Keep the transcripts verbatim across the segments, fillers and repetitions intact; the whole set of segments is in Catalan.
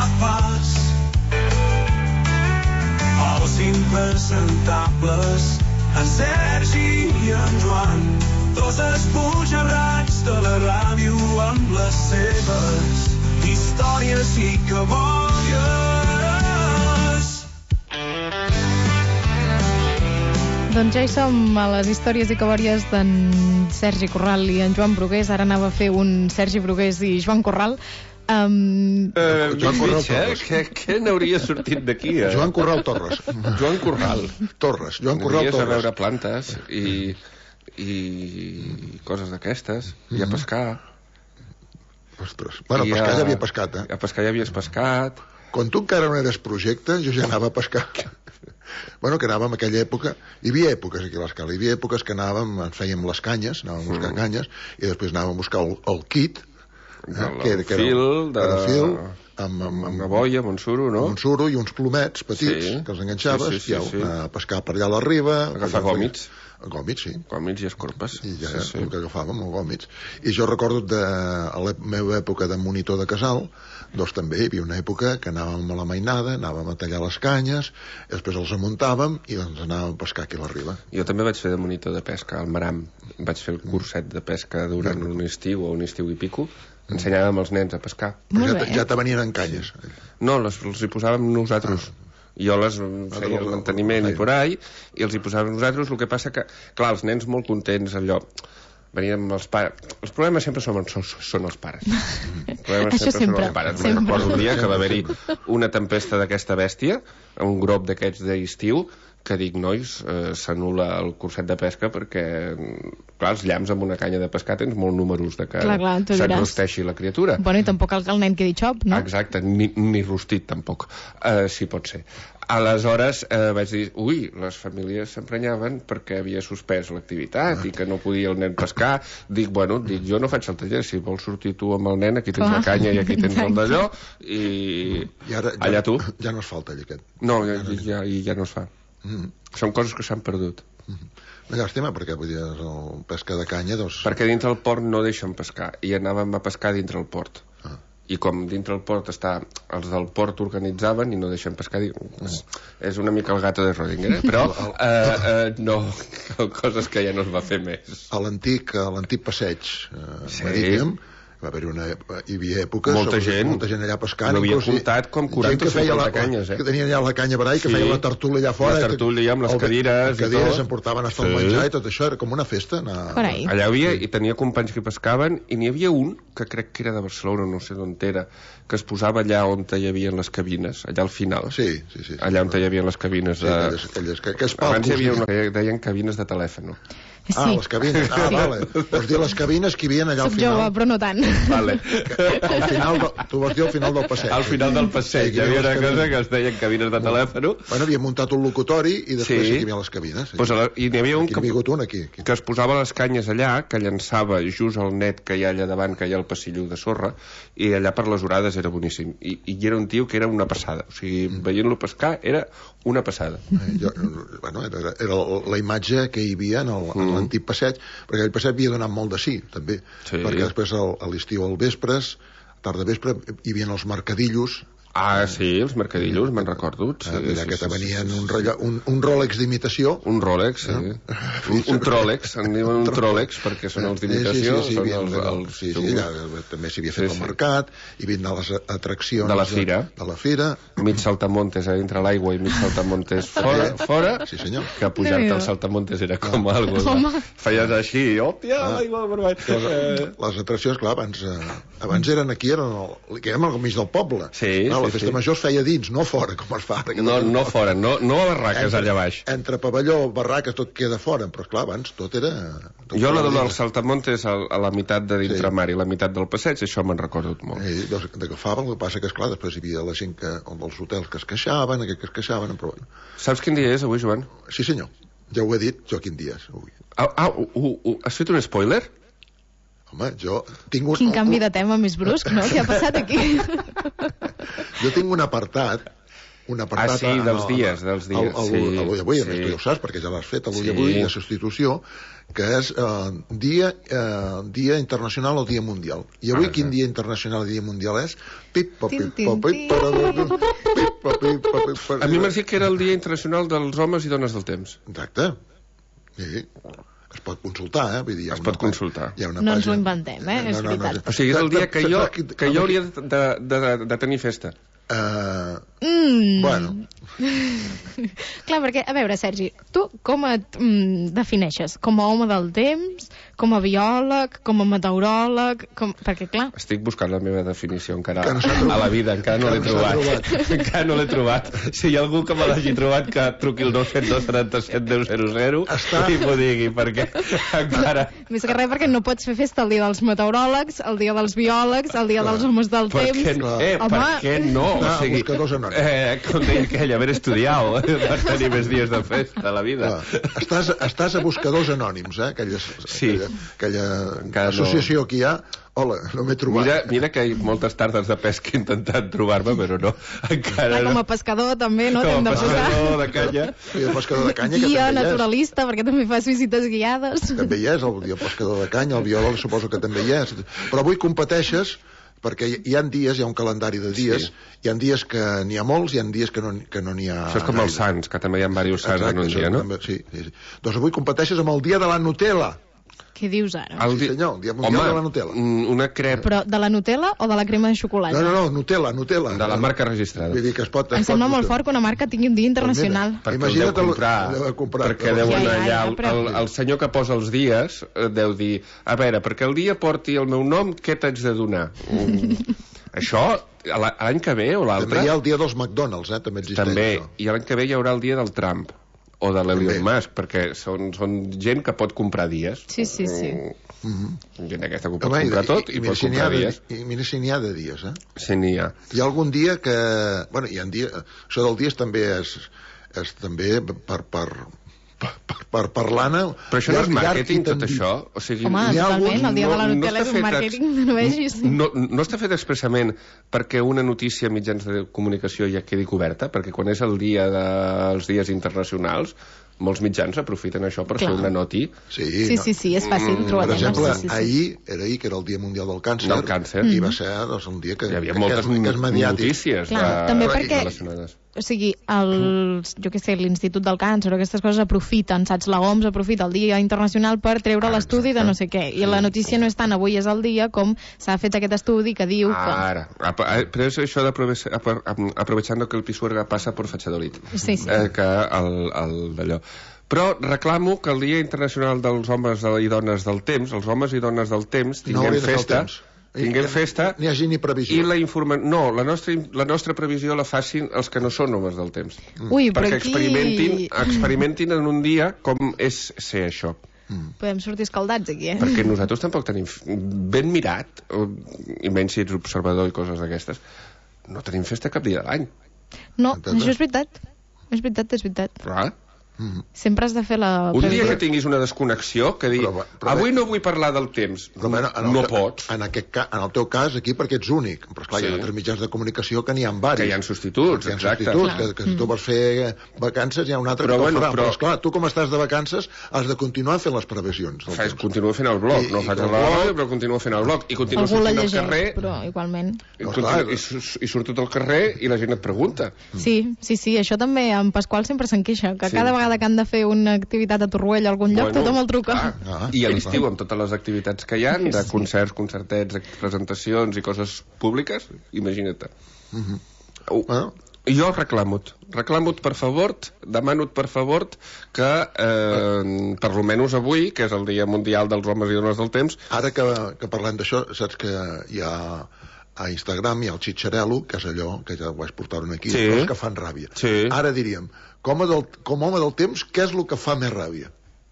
fas. Els impresentables, en Sergi i en Joan, dos esbojarrats de la ràdio amb les seves històries i cabòries. Doncs ja hi som a les històries i cabòries d'en Sergi Corral i en Joan Brugués. Ara anava a fer un Sergi Brugués i Joan Corral. Um... Uh, Joan Corral Torres. Què, què n'hauria sortit d'aquí? Eh? Joan Corral Torres. Joan Corral. Torres. Joan Corral Torres. Anaries a veure plantes i, i coses d'aquestes, mm-hmm. i a pescar. Ostres. Bueno, a pescar a... ja havia pescat, eh? A pescar ja havies pescat. Quan tu encara no eres projecte, jo ja anava a pescar. Bueno, que anàvem en aquella època, hi havia èpoques aquí a l'escala, hi havia èpoques que anàvem, fèiem les canyes, anàvem a buscar mm. canyes, i després anàvem a buscar el, el kit, eh, el, que, era, que fil, era, de... era fil, amb, amb, amb una boia, amb un suro, no? Amb un suro i uns plomets petits, sí. que els enganxaves, sí, sí, sí, i sí. a pescar per allà a la riba. Agafar gòmits. Gòmits, sí. Gòmits i escorpes. I ja sí, sí. el que agafàvem, els gòmits. I jo recordo de, a la meva època de monitor de casal, doncs també hi havia una època que anàvem a la mainada, anàvem a tallar les canyes, després els amuntàvem i doncs anàvem a pescar aquí a la riba. Jo també vaig fer de monitor de pesca al Maram. Vaig fer el curset de pesca durant un estiu o un estiu i pico. Ensenyàvem als nens a pescar. Però ja, ja te venien en canyes. No, les, els hi posàvem nosaltres. Ah. Jo les feia el manteniment i por ahí, i els hi posàvem nosaltres. El que passa que, clar, els nens molt contents, allò... Veníem els pares... Els problemes sempre són, són, són els pares. Els problemes Això sempre, sempre són els pares. Sempre. Me'n recordo un dia que va haver-hi una tempesta d'aquesta bèstia, un grop d'aquests d'estiu, que dic, nois, eh, s'anul·la el curset de pesca perquè, clar, els llamps amb una canya de pescar tens molt números de que s'enrosteixi la criatura. Bueno, i tampoc el, el nen quedi xop, no? Exacte, ni, ni rostit tampoc, uh, si pot ser. Aleshores eh, vaig dir, ui, les famílies s'emprenyaven perquè havia suspès l'activitat i que no podia el nen pescar. Dic, bueno, dic, jo no faig el taller, si vols sortir tu amb el nen, aquí tens la canya i aquí tens el d'allò, i, I ara, allà ja, tu. Ja no es fa el taller aquest. No, ja, ja, ja no es fa. Mm. Són coses que s'han perdut. Mm. Una llàstima, perquè vull dir, el pesca de canya, doncs... Perquè dintre el port no deixen pescar, i anàvem a pescar dintre el port. Ah. I com dintre el port està, els del port organitzaven i no deixen pescar, mm. és una mica el gato de Schrödinger, eh? Però eh, eh, no, coses que ja no es va fer més. A l'antic, a l'antic passeig eh, sí. marítim va haver una, hi havia èpoques molta gent, molta gent allà pescant, no havia comptat com quaranta o cinquanta canyes, eh? que tenien allà la canya per ahí, que sí. feia la tertúlia allà fora, la tertúlia amb les cadires, les cadires em portaven a fer el menjar i tot això, era com una festa anar... allà havia, i tenia companys que pescaven, i n'hi havia un que crec que era de Barcelona, no sé d'on era, que es posava allà on hi havia les cabines, allà al final, sí, sí, sí, allà on hi havia les cabines de... sí, aquelles, aquelles, aquelles abans hi havia una que deien cabines de telèfon. Sí. Ah, les cabines, ah, vale. Vols dir les cabines que hi havia allà al final? Soc jove, però no tant. Vale. Al final, tu vols dir al final del passeig. Al final del passeig, hi havia una cosa que es deien cabines de telèfon. Bueno, havia muntat un locutori i després sí. hi havia les cabines. Sí. Pues la, I n'hi havia un, que, un aquí, aquí. que es posava les canyes allà, que llançava just al net que hi ha allà davant, que hi ha el passillo de sorra, i allà per les horades era boníssim. I, i era un tio que era una passada. O sigui, mm. veient-lo pescar era una passada. Eh, jo, bueno, era, era la imatge que hi havia en l'antic mm. passeig, perquè el passeig havia donat molt de sí, també, sí. perquè després el, a l'estiu al vespres, tarda vespre, hi havia els mercadillos. Ah, sí, els mercadillos, me'n recordo. Sí, allà sí, que te sí, venien sí, sí, un, rellò, un, un Rolex d'imitació. Un Rolex, sí. Eh? Un, un Trolex, en diuen un Trolex, perquè són els d'imitació. Sí, sí, sí, són sí, els, els, sí, sí, allà també s'havia fet sí, el mercat, hi havien les atraccions... De la fira. De la fira. Mig saltamontes a dintre l'aigua i mig saltamontes fora, fora. Sí, senyor. Que pujar-te al saltamontes era com ah. algo. Feies així, hòpia, ah. l'aigua, per baix. Les, les atraccions, clar, abans, eh, abans eren aquí, eren el, que érem al mig del poble. Sí, no, sí, la festa sí. major es feia dins, no fora, com es fa. No, no fora, no, no a barraques entre, allà baix. Entre pavelló, barraques, tot queda fora, però esclar, abans tot era... Tot jo la dels saltamontes a, a la meitat de dintre sí. mar i la meitat del passeig, això me'n recordo molt. Sí, doncs, d'agafava, el que passa que, esclar, després hi havia la gent que, dels hotels que es queixaven, aquells que es queixaven, però bueno. Saps quin dia és avui, Joan? Sí, senyor. Ja ho he dit, Joaquim Díaz, avui. Ah, ah uh, uh, uh, has fet un spoiler? Home, jo tinc un... Quin canvi de tema més brusc, no? Què ha passat aquí? Jo tinc un apartat un apartat... Ah, sí, dels dies, dels dies, el, el, sí. El l'Ull Avui, a més sí. tu ja ho saps, perquè ja l'has fet, l'Ull Sí. Avui de substitució, que és eh, dia, eh, dia internacional o dia mundial. I avui Ah, quin sí. dia internacional o dia mundial és? Pip, pa, Tin, pip, tin, pa, pip, tin. pa, pip, pip, pa, pip, pa, pip, pa, A mi m'has dit que era el Dia Internacional dels Homes i Dones del Temps. Exacte. Sí. Es pot consultar, eh? Vull dir, hi ha Es una pot pà- consultar. hi ha una No ens pàgina- ho inventem, eh? És veritat. O sigui, és el dia que jo, que jo hauria de... de, de, de, de tenir festa. Uh, Mm. bueno, Clar, perquè, a veure, Sergi, tu com et mm, defineixes? Com a home del temps? Com a biòleg? Com a meteoròleg? Com... Perquè, clar... Estic buscant la meva definició encara Encara no s'ha trobat. a la vida, encara no l'he Encara no s'ha trobat. Encara no l'he trobat. Si hi ha algú que me l'hagi trobat, que truqui el nou set dos setanta set deu zero zero Està- i m'ho digui, perquè encara... Més que res perquè no pots fer festa el dia dels meteoròlegs, el dia dels biòlegs, el dia Clar. dels homes del Per temps... què no? Eh, Home, per què no? Clar, buscadors anònims. eh, com deia aquell, haver estudiat per tenir més dies de festa a la vida. clar, estàs, estàs a buscadors anònims, eh? Aquella, Sí. aquella, aquella Encara no. associació que hi ha. Hola, no m'he trobat. Mira, mira que hi ha moltes tardes de pesca he intentat trobar-me, però no. Encara clar, no. com a pescador també, no? T'hem Com de a posar pescador de canya. I el pescador de canya, que guia també hi és. naturalista, perquè també fas visites guiades. També hi és, el, el pescador de canya, el biòleg suposo que també hi és. Però avui competeixes perquè hi, hi ha dies, hi ha un calendari de dies, Sí. hi ha dies que n'hi ha molts, hi ha dies que no que no n'hi ha Això és com els sants, que també hi ha diversos sants en un això dia, no? també, sí, sí, sí. Doncs avui competeixes amb el dia de la Nutella. Què dius ara? El Sí, senyor, el dia mundial Home, de la Nutella. mm, una crep Però de la Nutella o de la crema de xocolata? No, no, no, Nutella, Nutella. de la marca registrada. Vull dir que es pot... Em es sembla pot molt fort que una marca tingui un dia internacional. Perquè Imagina't el deu comprar, el- el deu comprar, perquè però- deu Ja, anar ja, allà, ja, el, però- el, el senyor que posa els dies eh, deu dir, a veure, perquè el dia porti el meu nom, què t'haig de donar? Mm, això, a la- l'any que ve o També l'altre, hi ha el dia dels McDonald's, eh? També existeix també, això. i l'any que ve hi haurà el dia del Trump, o de l'Elon També. Musk, perquè són, són gent que pot comprar dies. Sí, sí, sí. Mm, gent aquesta que ho pot Home, comprar tot i mira pot si n'hi comprar ha de- dies. I mira si n'hi ha de dies, eh? Si n'hi ha. Hi ha algun dia que... Bueno, hi ha dies... Això del dies també és, és també per, per, per, per parlar-ne... Però això no és llarg, llarg màrqueting, i tot tendit. això? O sigui, Home, n'hi ha totalment, alguns- el dia de la no- no Nutella està és un fet màrqueting, ex- no vegis. No, no està fet expressament perquè una notícia a mitjans de comunicació ja quedi coberta, perquè quan és el dia dels dies internacionals, molts mitjans aprofiten això per Clar. fer una noti. Sí, Sí, no. sí, sí, és fàcil Mm, trobar Per exemple, sí, sí, sí. ahir, era ahir que era el Dia Mundial del Càncer, Del càncer. i va ser doncs, un dia que, Hi havia que, moltes que, és, que és mediàtic. notícies Clar, de... també perquè- relacionades. O sigui, els, jo què sé, l'Institut del Càncer o aquestes coses aprofiten, saps? La O M S aprofita el Dia Internacional per treure Ah, l'estudi de exacte. no sé què. I la notícia no és tant avui és el dia com s'ha fet aquest estudi que diu que... Ara, apa- eh, però és això d'aprovechando que el Pisuerga passa por Fachadolid. Sí, sí. Eh, que el, el d'allò. Però reclamo que el Dia Internacional dels Homes i Dones del Temps, els homes i dones del temps, No tinguem hauria de fer el festa, temps. tinguem I- festa N'hi hagi ni i previsió. la informa... No, la nostra, la nostra previsió la facin els que no són homes del temps. Ui, però Perquè aquí experimentin, experimentin en un dia com és ser això. podem sortir escaldats aquí, eh? Perquè nosaltres tampoc tenim ben mirat, o- i menys si ets observador i coses d'aquestes, no tenim festa cap dia de l'any. No, Entendeu? això és veritat. És veritat, és veritat. Clar. Sempre has de fer la Un dia previsió. que tinguis una desconnexió, que dir, Però, però, avui no vull parlar del temps, Però, bueno, en el, no te- pots, En, aquest ca, en el teu cas, aquí, perquè ets únic. Però, esclar, Sí. hi ha altres mitjans de comunicació que n'hi ha diversos. que hi ha substituts, Hi ha exacte. substituts, Clar. que, que si tu vols fer vacances, hi ha un altre Però, que bueno, t'ho farà. però- Però, esclar, tu com estàs de vacances, has de continuar fent les previsions. del Fas, temps. continuo fent el blog, I- no i faig el el blog, blog- però continuo fent el blog, i continuo Algú la sortint al llegeix, carrer, però igualment. i, No, continuo, clar. i, su- i surto al carrer i la gent et pregunta. Sí, sí, sí, això també en Pasqual sempre se'n queixa, que Sí. cada vegada que han de fer una activitat a Torroella a algun lloc, Bueno, tothom el truca. clar. Ah, I a l'estiu, amb totes les activitats que hi ha, de Sí. concerts, concertets, presentacions i coses públiques, imagina't. Uh, Bueno, Jo reclamo-te, reclamo-te per favor, demano-te per favor que, eh, per almenys avui, que és el Dia Mundial dels Homes i Dones del Temps, ara que, que parlem d'això, saps que hi ha a Instagram hi ha el xitxarelo, que és allò, que ja ho vaig portar aquí, Sí. coses que fan ràbia. Sí. Ara diríem, com a, del, com a home del temps, què és el que fa més ràbia?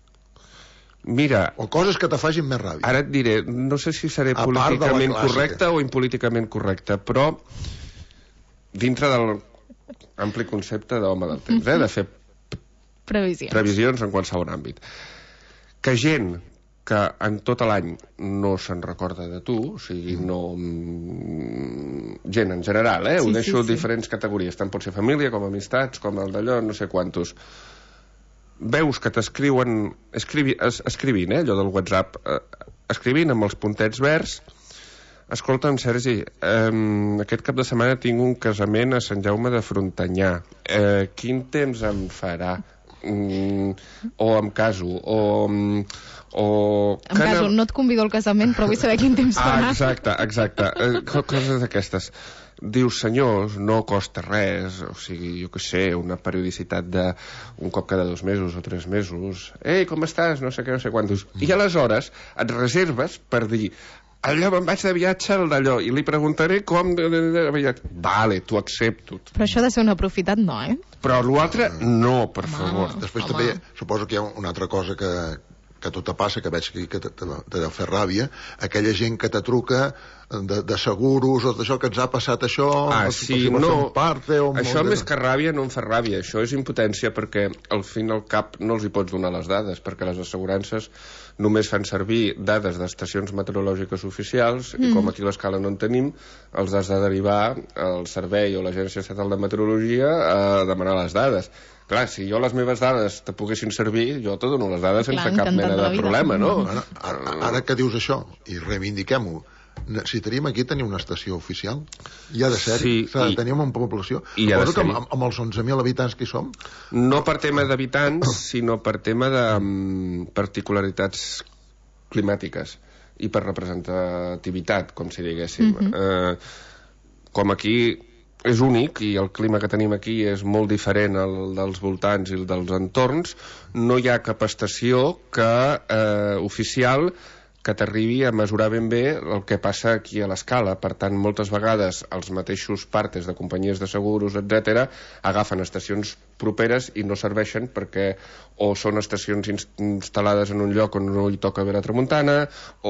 mira, O coses que te facin més ràbia. ara et diré, no sé si seré A part de la políticament clàssica. correcte o impolíticament correcte, però dintre del ampli concepte d'home del temps, eh, de fer Previsions. previsions en qualsevol àmbit. Que gent que en tot l'any no se'n recorda de tu, o sigui, no... gent en general, eh? Sí, Ho deixo sí, sí. diferents categories, tant pot ser família, com amistats, com el d'allò, no sé quantos. Veus que t'escriuen... Escrivi, es, escrivint, eh? Allò del WhatsApp. Eh, escrivint amb els puntets verds. Escolta'm, Sergi, eh, aquest cap de setmana tinc un casament a Sant Jaume de Frontanyà. Eh, quin temps em farà? Mm, o em caso, o... o en caso, no et convido al casament, però vull saber quin temps ah, farà. exacte, exacte. Eh, coses d'aquestes. Dius, senyors, no costa res, o sigui, jo què sé, una periodicitat de un cop cada dos mesos o tres mesos. Ei, com estàs? No sé què, no sé quantos. I aleshores et reserves per dir, allò me'n vaig de viatge al d'allò i li preguntaré com de, de, de, de... Vale, t'ho accepto. Però això ha de ser un aprofitat, no, eh? Però l'altre, no, per Home, favor. Després home. també suposo que hi ha una altra cosa que, que a tu te passa, que veig que, que te, te, te deu fer ràbia, aquella gent que te truca de, de seguros o d'això, que ens ha passat això, Ah, o sí, si vas no, fer un parte, o això molt- més que ràbia no em fa ràbia, això és impotència perquè al fin i al cap no els hi pots donar les dades, perquè les assegurances només fan servir dades d'estacions meteorològiques oficials mm. i com aquí a l'escala no en tenim, els has de derivar al servei o l'Agència Estatal de Meteorologia a demanar les dades. Clar, si jo les meves dades te poguessin servir, jo te dono les dades sense Clar, cap encantat mena de la de vida. problema, no? Ara, ara, ara que dius això, i reivindiquem-ho, necessitaríem aquí tenir una estació oficial? Hi ha de ser, Sí, s'ha de i- tenir una població. i ha de Suposo que amb, ser-hi. amb els onze mil habitants que hi som, No per tema d'habitants, sinó per tema de um, particularitats climàtiques i per representativitat, com si diguéssim. Mhm. eh, com aquí és únic i el clima que tenim aquí és molt diferent al dels voltants i el dels entorns, no hi ha cap estació que eh, oficial que t'arribi a mesurar ben bé el que passa aquí a l'escala. Per tant, moltes vegades els mateixos partes de companyies de seguros, etcètera, agafen estacions properes i no serveixen perquè o són estacions ins instal·lades en un lloc on no hi toca haver la tramuntana,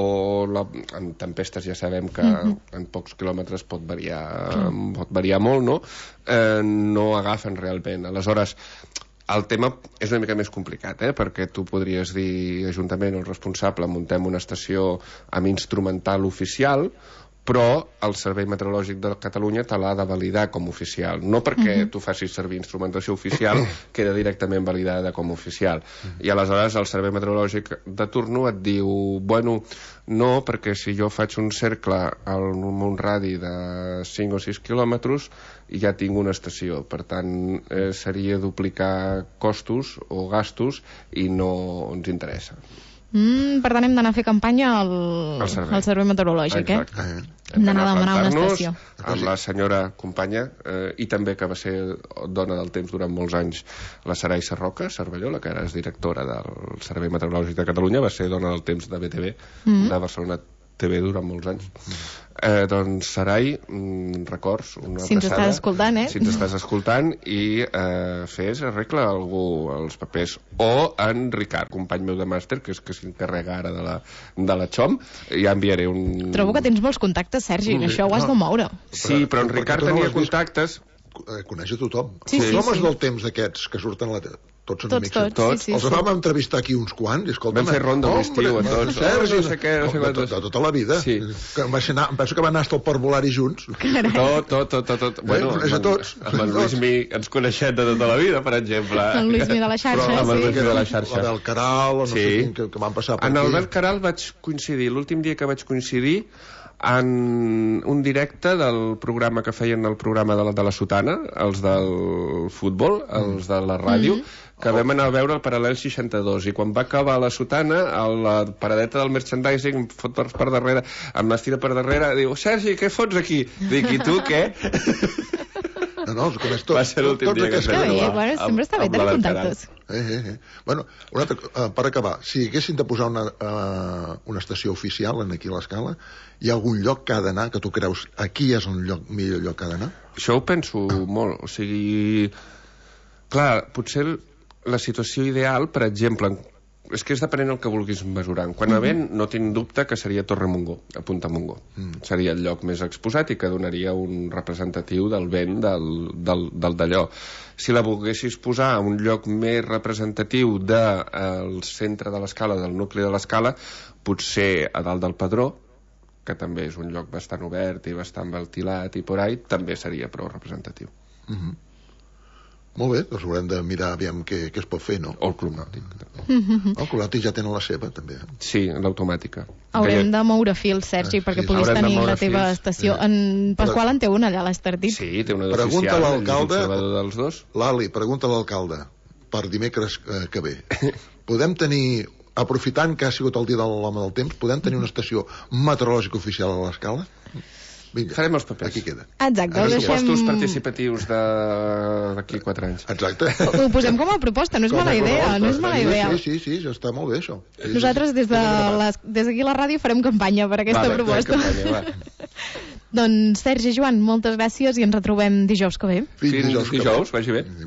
o la, en tempestes ja sabem que mm-hmm. en pocs quilòmetres pot variar, mm. pot variar molt, no? Eh, no agafen realment. Aleshores, el tema és una mica més complicat, eh? Perquè tu podries dir, Ajuntament, el responsable, muntem una estació amb instrumental oficial, però el Servei Meteorològic de Catalunya te l'ha de validar com oficial. No perquè uh-huh. tu facis servir instrumentació oficial, queda directament validada com oficial. Uh-huh. I aleshores el Servei Meteorològic de turno et diu, bueno, no, perquè si jo faig un cercle amb un radi de cinc o sis quilòmetres ja tinc una estació. Per tant, eh, seria duplicar costos o gastos i no ens interessa. Mm, per tant, hem d'anar a fer campanya al, Al servei. al servei meteorològic, Exacte. eh? eh? Hem d'anar a demanar una plantar-nos estació. amb la senyora companya eh, i també que va ser dona del temps durant molts anys, la Sarai Sarroca Cervelló, la que ara és directora del Servei Meteorològic de Catalunya, va ser dona del temps de B T V, Mm. de Barcelona T V durant molts anys. Eh, doncs, Sarai, mm, records, una Si ens abraçada. estàs escoltant, eh? Si ens estàs escoltant i eh, fes, arregla algú els papers. O en Ricard, company meu de màster, que és que s'encarrega ara de la, de la XOM, ja enviaré un... Trobo que tens molts contactes, Sergi, que això ho has de moure. Sí, però en Perquè Ricard tu no tenia l'has vist. contactes... Eh, coneix a tothom. Sí, els sí, homes sí. del temps d'aquests que surten a la tele, tots són Tots, amics. tots, Tots. sí, sí, Els sí. vam entrevistar aquí uns quants, i escolta... Vam fer ronda a l'estiu a tots. Sergi, Oh, no sé què, no sé de, quantos. de, tota la vida. Sí. Que va ser anar, em penso que van anar fins al parvulari junts. Tot, tot, tot, tot, tot. Bueno, coneix a amb, tots. amb en Luismi ens coneixem de tota la vida, per exemple. El Luismi de la xarxa, Però amb el sí. Luismi de la xarxa. L'Abel Caral, o no Sí. sé quin, que, que van passar per En aquí. Albert Caral vaig coincidir, l'últim dia que vaig coincidir, en un directe del programa que feien el programa de la, de la Sotana, els del futbol, els de la ràdio, que vam anar a veure el Paral·lel seixanta-dos, i quan va acabar la Sotana, a la paradeta del merchandising em fot per, per darrere, em m'estira per darrere, diu, Sergi, què fots aquí? Dic, i tu què? No, no, els coneix tots. Va ser l'últim tots dia que aquests es Que va bé, trobar bueno, amb- sempre està bé amb tenir l'Abel contactes. Eh, eh, eh. Bueno, una altra, uh, per acabar, si haguessin de posar una, uh, una estació oficial en aquí a l'escala, hi ha algun lloc que ha d'anar, que tu creus, aquí és un lloc, millor lloc que ha d'anar? Això ho penso molt, o sigui... Clar, potser la situació ideal, per exemple, en, és que és depenent del que vulguis mesurar. Quan a vent, no tinc dubte que seria Torremongó, a Punta Montgó. Mm. Seria el lloc més exposat i que donaria un representatiu del vent del, del, del d'allò. Si la volguessis posar a un lloc més representatiu del centre de l'escala, del nucli de l'escala, potser a dalt del Pedró, que també és un lloc bastant obert i bastant ventilat i por ahí, també seria prou representatiu. Mm-hmm. Molt bé, doncs haurem de mirar aviam què, què es pot fer, no? O el Club Nàutic. Mm-hmm. El Club Nàutic ja tenen la seva, també. Sí, l'automàtica. Haurem de moure fils, Sergi, Ah, perquè sí, puguis haurem de tenir moure la teva fils. estació. Sí. En Pasqual en té una allà a l'Estartit. Sí, té una Pregunta a d'oficial, l'alcalde. el conservador dels dos. L'Ali, pregunta a l'alcalde per dimecres eh, que ve. Podem tenir, aprofitant que ha sigut el dia de l'home del temps, podem tenir una estació meteorològica oficial a l'escala? Vinga, Farem els papers. aquí queda. Exacte, ho deixem... Pressupostos participatius de- d'aquí quatre anys. Exacte. Ho posem com a proposta, no és mala idea, no és mala idea. Sí, sí, sí, ja està molt bé, això. Nosaltres des de les, des d'aquí a la ràdio farem campanya per aquesta Vale, proposta. campanya, va. Doncs Sergi i Joan, moltes gràcies i ens retrobem dijous que ve. Fins que ve. dijous, vagi bé.